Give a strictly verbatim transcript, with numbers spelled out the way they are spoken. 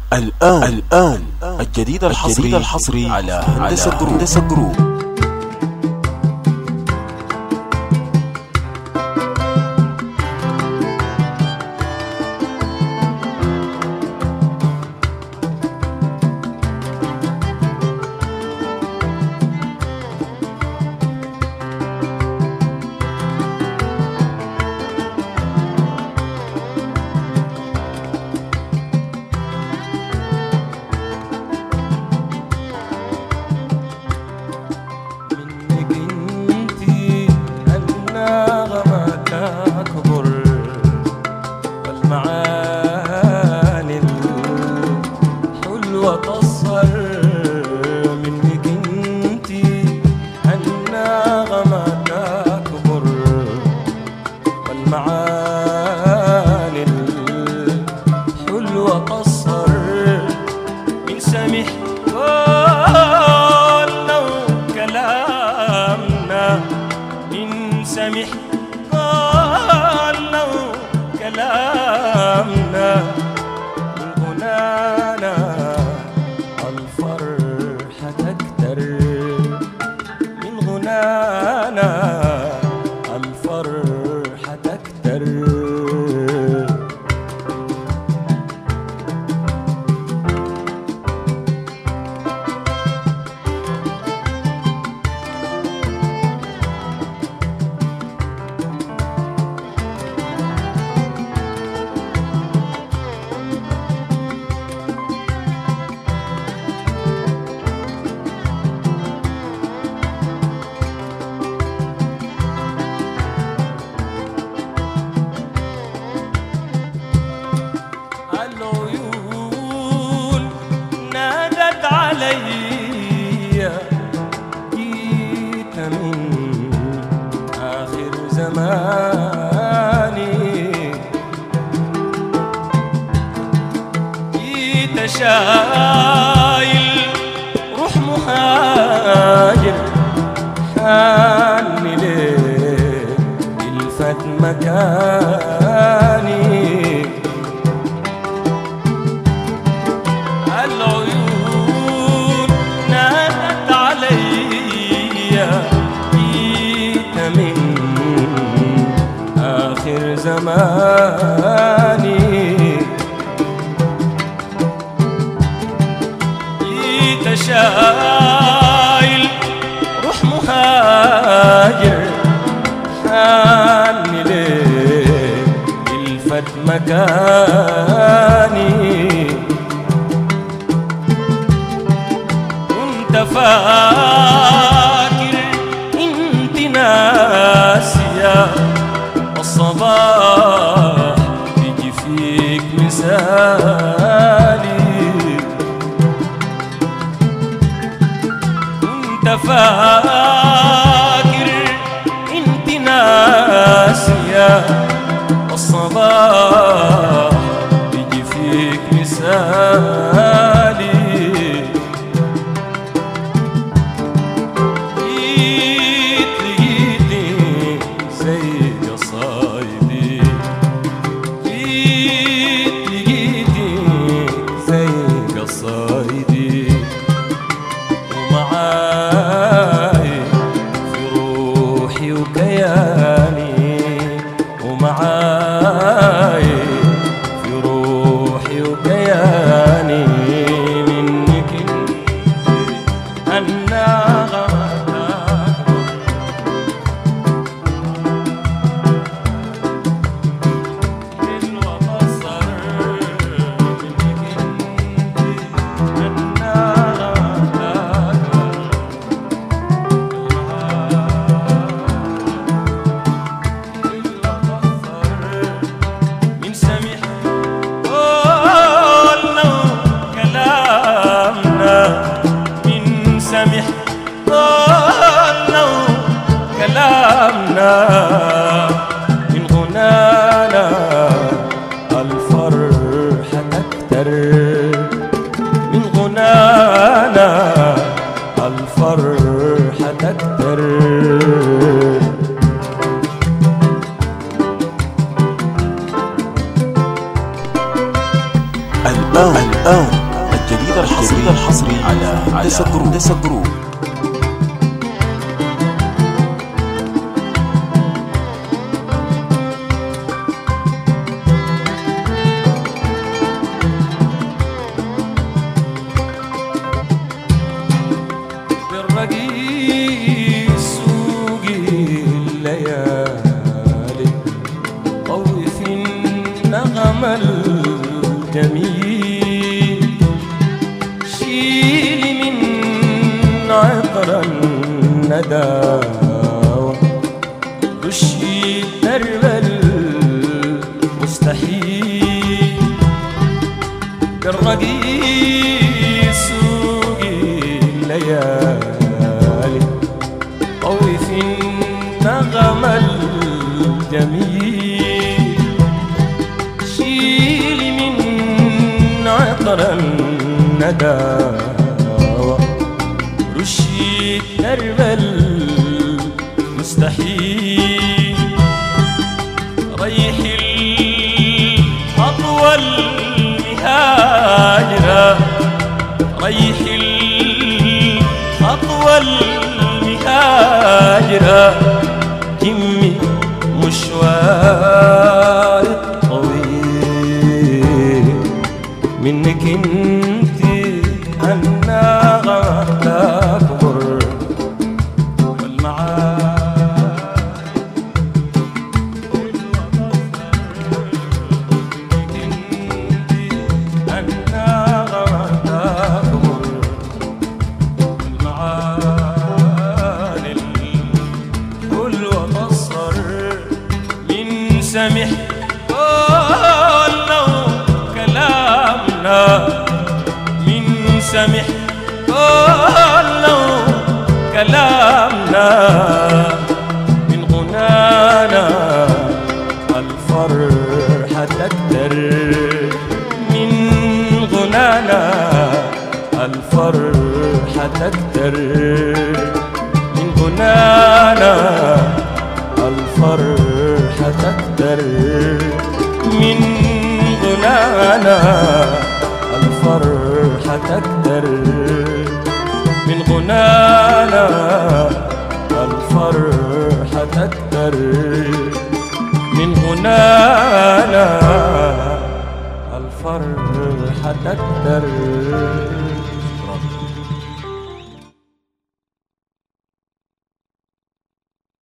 الآن الآن الجديد الحصري, الجديد الحصري على هندسة جروب. المعاني الحلوة قصر من سمح قالنا كلامنا من سمح قالنا كلامنا من غنانا الفرحة تكتر من غنانا الفرحة تكتر جيت من آخر زماني جيت شايل روح مهاجر حاني ليه الفت مكاني زماني جيت شايل روح مهاجر حاني ليه الفت مكاني كنت فاكر انت ناسية الصباح يجي فيك مثالي كنت فاكر انت ناسية الصباح يجي فيك مثالي جيت لقيتني زي قصايدي جيت لقيتي زي قصايدي ومعاي في روحي وكياني ومعاي في روحي وكياني منك النغمة كلامنا من غنانا الفرحة تكتر من غنانا الفرحة تكتر الآن الآن الجديد الحصري الحصري على هندسة جروب. بالرقيق سوقي الليالي طوي في النغم الجميل، شيلي من عطر الندى رشي درب المستحيل. بالرقيق سوقي الليالي طوي في النغم الجميل، شيلي من عطر الندى رشي درب المستحيل. ريحي الخطوة المهاجرة، ريحي الخطوة المهاجرة، همي مشوار طويل منك انتي النغمة تكبر سمح كله كلامنا، من سمح كله كلامنا، من غنانا الفرحة تكتر، من غنانا الفرحة تكتر، من غنانا الفرحة تكتر، من غنانا الفرحة تكتر، من غنانا الفرحة تكتر، من غنانا الفرحة تكتر.